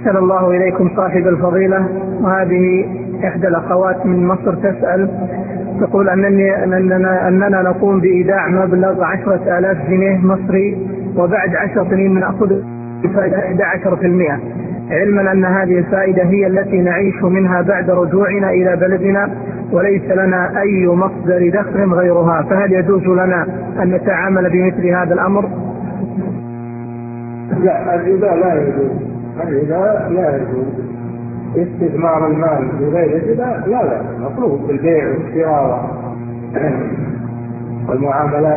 أحسن الله إليكم صاحب الفضيلة. وهذه إحدى الأخوات من مصر تسأل، تقول أننا نقوم بإيداع مبلغ 10,000 جنيه مصري، وبعد 10 سنين نأخذ فائدة 11%، علما أن هذه الفائدة هي التي نعيش منها بعد رجوعنا إلى بلدنا، وليس لنا أي مصدر دخل غيرها، فهل يجوز لنا أن نتعامل بمثل هذا الأمر؟ لا، الربا لا يجوز. الربا لا يجوز. استثمار المال بغير الربا لا مطلوب بالبيع والشراء والمعاملات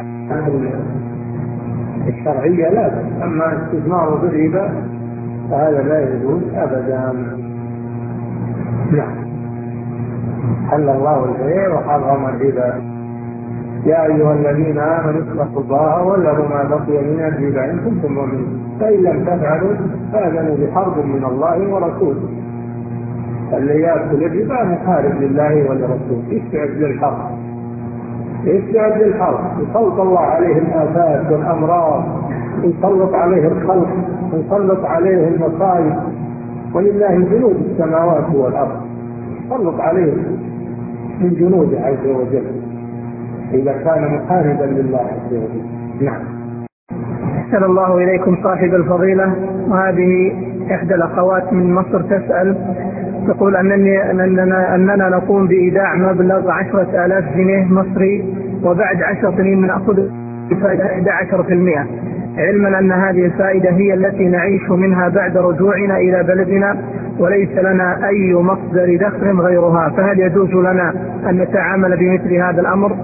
الشرعية لا، أما استثمار بالربا فهذا لا يجوز أبدا. نعم. حل الله البيع وحرم الربا. يا أيها الذين آمنوا اتقوا الله وذروا ما بقي من الربا إن كنتم مؤمنين، فإن لم تفعلوا فآذنوا بحرب من الله ورسوله. اللي يأكل الربا محارب لله ولرسوله، يستعد للحرب، يستعد للحرب، يسلط الله عليه الآفات والأمراض، يسلط عليه الخلق، يسلط عليه المصائب، ولله جنود السماوات والأرض، يسلط عليه من جنوده عز وجل إذا كان محاربا لله عز وجل. نعم. أحسن الله إليكم صاحب الفضيلة. وهذه إحدى الأخوات من مصر تسأل، تقول أننا نقوم بإيداع مبلغ 10,000 جنيه مصري، وبعد 10 سنين نأخذ فائدة 11%، علما أن هذه الفائدة هي التي نعيش منها بعد رجوعنا إلى بلدنا، وليس لنا أي مصدر دخل غيرها، فهل يجوز لنا أن نتعامل بمثل هذا الأمر؟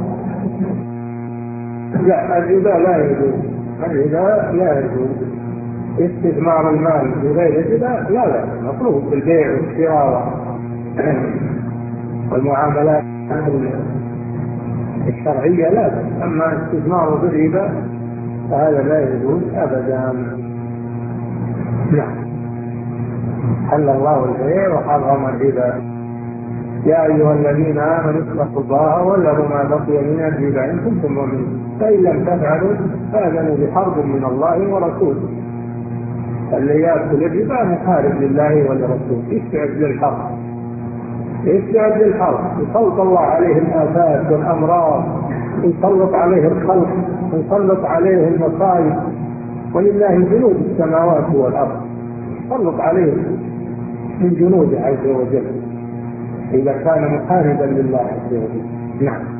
لا، الربا لا يجوز. الربا لا يجوز. استثمار المال بغير الربا لا مطلوب بالبيع والشراء والمعاملات الشرعية لا، أما استثمار بالربا فهذا لا يجوز أبدا. نعم. حل الله البيع وحرم الربا. يا أيها الذين آمنوا اتقوا الله وذروا ما بقي من الربا إن كنتم مؤمنين، فإن لم تفعلوا فآذنوا بحرب من الله ورسوله. اللي يأكل الربا محارب لله ولرسوله، يستعد للحرب، يستعد للحرب، يسلط الله عليه الآفات والأمراض، يسلط عليه الخلق، يسلط عليه المصائب، ولله جنود السماوات والأرض، يسلط عليه من جنوده عز وجل إذا كان محاربا لله عز وجل. نعم.